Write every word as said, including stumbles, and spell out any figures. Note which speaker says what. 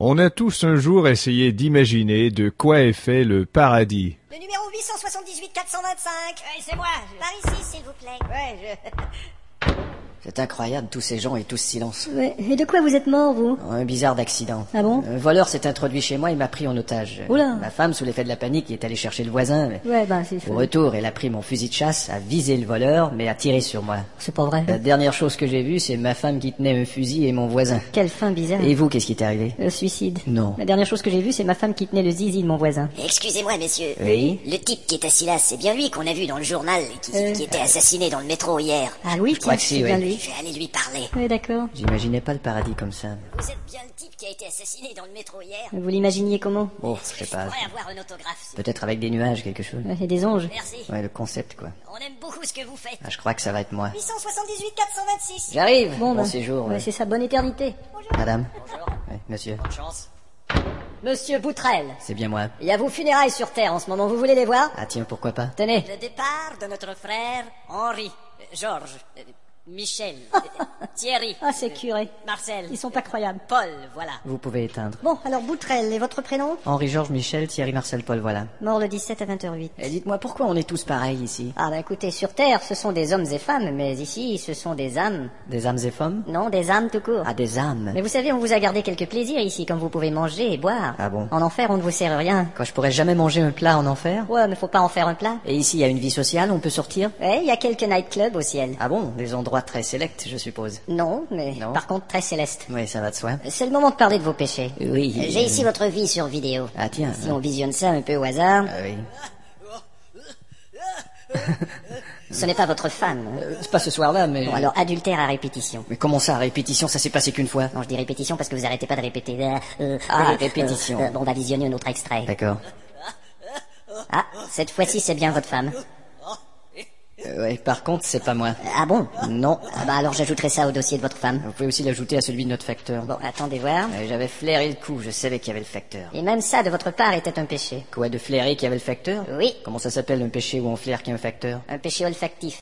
Speaker 1: On a tous un jour essayé d'imaginer de quoi est fait le paradis.
Speaker 2: Le numéro huit cent soixante-dix-huit quatre cent vingt-cinq.
Speaker 3: Ouais, c'est moi. Je...
Speaker 2: Par ici, s'il vous plaît.
Speaker 3: Ouais, je... C'est incroyable, tous ces gens et tout ce silence.
Speaker 4: Ouais. Et de quoi vous êtes mort, vous?
Speaker 3: Un bizarre d'accident.
Speaker 4: Ah bon?
Speaker 3: Un voleur s'est introduit chez moi et m'a pris en otage.
Speaker 4: Oula.
Speaker 3: Ma femme, sous l'effet de la panique, est allée chercher le voisin. Mais...
Speaker 4: Ouais, bah c'est
Speaker 3: Au
Speaker 4: fou.
Speaker 3: retour, elle a pris mon fusil de chasse, a visé le voleur, mais a tiré sur moi.
Speaker 4: C'est pas vrai.
Speaker 3: La dernière chose que j'ai vue, c'est ma femme qui tenait un fusil et mon voisin.
Speaker 4: Quelle fin bizarre.
Speaker 3: Et vous, qu'est-ce qui est arrivé?
Speaker 4: Le suicide.
Speaker 3: Non.
Speaker 4: La dernière chose que j'ai vue, c'est ma femme qui tenait le zizi de mon voisin.
Speaker 2: Excusez-moi, messieurs.
Speaker 3: Oui?
Speaker 2: Le type qui est assis là, c'est bien lui qu'on a vu dans le journal et qui,
Speaker 4: Euh.
Speaker 2: qui était assassiné dans le métro hier.
Speaker 4: Ah oui,
Speaker 3: crois
Speaker 4: tiens,
Speaker 3: que si,
Speaker 4: c'est bien
Speaker 3: oui.
Speaker 4: lui.
Speaker 2: Je vais aller lui parler.
Speaker 4: Oui, d'accord.
Speaker 3: J'imaginais pas le paradis comme ça.
Speaker 2: Vous êtes bien le type qui a été assassiné dans le métro hier?
Speaker 4: Vous l'imaginiez comment?
Speaker 3: Oh,
Speaker 2: Est-ce
Speaker 3: je
Speaker 2: que
Speaker 3: sais
Speaker 2: je
Speaker 3: pas.
Speaker 2: pourrais avoir un autographe?
Speaker 3: Peut-être avec des nuages, quelque chose.
Speaker 4: Ouais, et des anges.
Speaker 2: Merci.
Speaker 3: Ouais, le concept, quoi.
Speaker 2: On aime beaucoup ce que vous faites.
Speaker 3: Ah, je crois que ça va être moi.
Speaker 2: huit cent soixante-dix-huit quatre cent vingt-six.
Speaker 3: J'arrive.
Speaker 4: Bon,
Speaker 3: Bon
Speaker 4: bah,
Speaker 3: séjour.
Speaker 4: ouais,
Speaker 3: ouais.
Speaker 4: c'est sa bonne éternité.
Speaker 3: Madame.
Speaker 2: Bonjour.
Speaker 3: Ouais, monsieur.
Speaker 2: Bonne chance.
Speaker 3: Monsieur Boutrel. C'est bien moi.
Speaker 4: Il y a vos funérailles sur Terre en ce moment, vous voulez les voir?
Speaker 3: Ah tiens, pourquoi pas?
Speaker 4: Tenez.
Speaker 2: Le départ de notre frère Henri, euh, Georges, euh, Michel, euh, Thierry,
Speaker 4: Ah, c'est curé.
Speaker 2: Marcel,
Speaker 4: Ils sont pas croyables.
Speaker 2: Paul, voilà.
Speaker 3: Vous pouvez éteindre.
Speaker 4: Bon, alors Boutrel, et votre prénom?
Speaker 3: Henri-Georges Michel, Thierry Marcel Paul, voilà.
Speaker 4: Mort le dix-sept à vingt heures huit.
Speaker 3: Et dites-moi, pourquoi on est tous pareils ici?
Speaker 4: Ah bah écoutez, sur Terre, ce sont des hommes et femmes, mais ici, ce sont des âmes.
Speaker 3: Des âmes et femmes?
Speaker 4: Non, des âmes tout court.
Speaker 3: Ah, des âmes.
Speaker 4: Mais vous savez, on vous a gardé quelques plaisirs ici, comme vous pouvez manger et boire.
Speaker 3: Ah bon?
Speaker 4: En enfer, on ne vous sert rien.
Speaker 3: Quoi, je pourrais jamais manger un plat en enfer?
Speaker 4: Ouais, mais faut pas en faire un plat.
Speaker 3: Et ici, il y a une vie sociale, on peut sortir?
Speaker 4: Ouais, il y a quelques nightclubs au ciel.
Speaker 3: Ah bon? Des endroits très sélects, je suppose.
Speaker 4: Non, mais
Speaker 3: Non.
Speaker 4: par contre très céleste.
Speaker 3: Oui, ça va de soi.
Speaker 4: C'est le moment de parler de vos péchés.
Speaker 3: Oui.
Speaker 4: Euh, J'ai ici votre vie sur vidéo.
Speaker 3: Ah tiens.
Speaker 4: Si on visionne ça un peu au hasard,
Speaker 3: Ah oui.
Speaker 4: ce n'est pas votre femme. hein.
Speaker 3: Euh, c'est pas ce soir-là, mais...
Speaker 4: Bon, alors adultère à répétition.
Speaker 3: Mais comment ça, à répétition, ça s'est passé qu'une fois?
Speaker 4: Non, je dis répétition parce que vous arrêtez pas de répéter. Euh, euh,
Speaker 3: Ah,
Speaker 4: euh,
Speaker 3: répétition.
Speaker 4: euh, bon, on va visionner un autre extrait.
Speaker 3: D'accord.
Speaker 4: Ah, cette fois-ci, c'est bien votre femme.
Speaker 3: Euh, ouais, par contre, c'est pas moi.
Speaker 4: Ah bon?
Speaker 3: Non.
Speaker 4: Ah bah alors j'ajouterai ça au dossier de votre femme.
Speaker 3: Vous pouvez aussi l'ajouter à celui de notre facteur.
Speaker 4: Bon, attendez voir.
Speaker 3: Ouais, j'avais flairé le coup, je savais qu'il y avait le facteur.
Speaker 4: Et même ça, de votre part, était un péché.
Speaker 3: Quoi, de flairer qu'il y avait le facteur?
Speaker 4: Oui,
Speaker 3: Comment ça s'appelle un péché où on flaire qu'il y a un facteur?
Speaker 4: un péché olfactif.